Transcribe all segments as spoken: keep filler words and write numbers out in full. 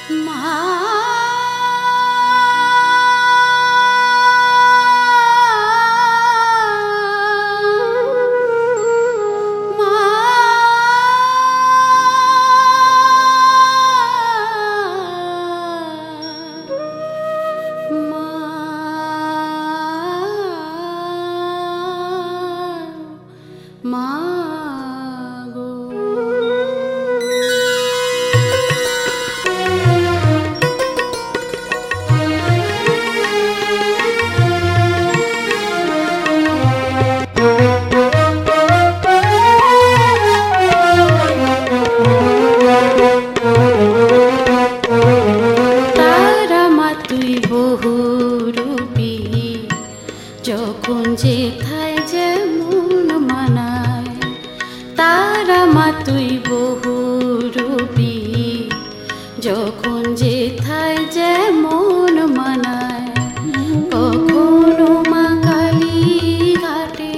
যখন যেথায় যেমন মানায় তারা মা তুই বহুরূপী, যখন যেথায় যেমন মানায়। কখনো মা কালী ঘাটে,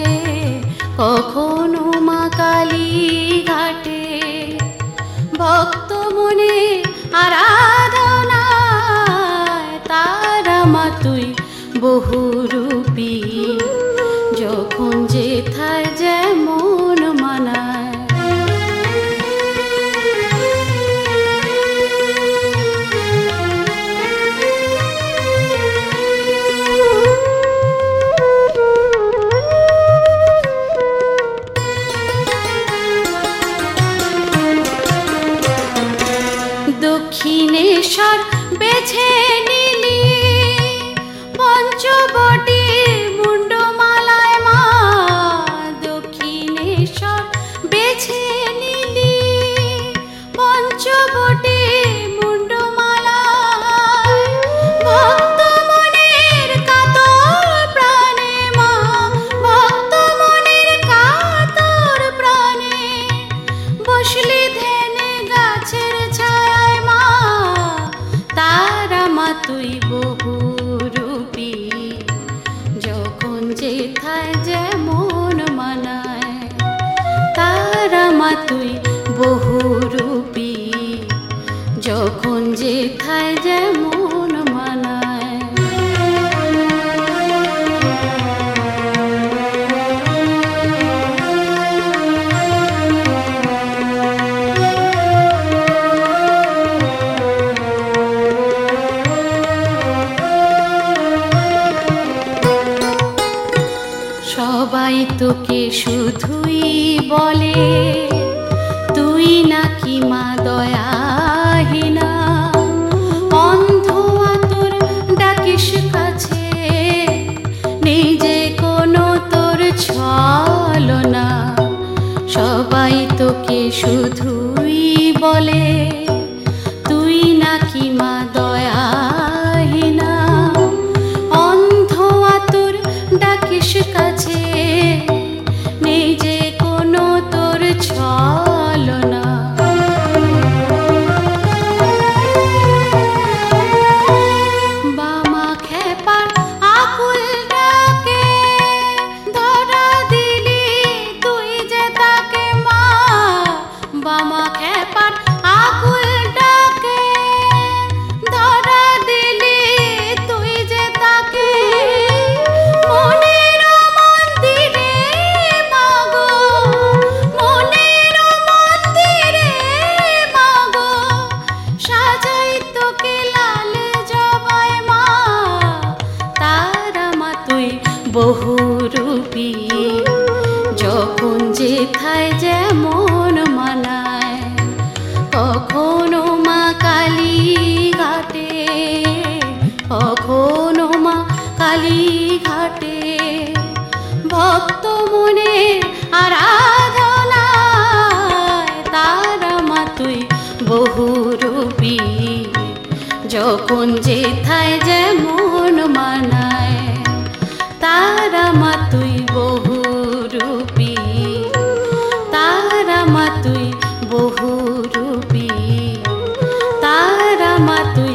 কখনো মা কালী ঘাটে, ভক্ত মনে আরাধনায় তারা মা তুই বহুরূপী, যখন যেথায় যেমন মানায়। দক্ষিণেশ্বর বেছে নিলি পঞ্চবটি মুন্ডমালায় মা, দক্ষিণেশ্বর বেছে নিলি পঞ্চবটি মুন্ডমালায়, ভক্ত মনের কাতর প্রাণে মা, ভক্ত মনের কাতর প্রাণে বসলি ধ্যানে গাছের ছায়ায় মা, তারা মা তুই বহুরূপী, যখন যেথায় যেমন মানায়। তারা মা তুই বহুরূপী, যখন যেথায় যেমন মানায়। সবাই তোকে শুধুই বলে তুই নাকি মা দয়াহীনা, অন্ধ আতুর ডাকিস কাছে নিজে কোনো তোর ছলনা। সবাই তোকে শুধুই বলে তুই নাকি মা দয়াহীনা, অন্ধ আতুর ডাকিস কাছে নিজে কোনো তোর ছলনা। বামা খেপার আকুল ডাকে ধরা দিলি তুই যে তাকে মা, বামা খেপার আকুল ডাকে ধরা দিলি তুই যে তাকে, মনের মন্দিরে মাগো, মনের মন্দিরে মাগো সাজাই তোকে লাল জবাই মা, তারা মা তুই বহুরূপী, যখন যেথায় যেমন মানায়। কখনো মা কালী ঘাটে, কখনো মা কালী ঘাটে, ভক্ত মনে আরাধনায় তারা মা তুই বহুরূপী, যখন যেথায় যেমন মানায়। তারা মা তুই বহুরূপী, তারা মা তুই বহুরূপী, তারা মা তুই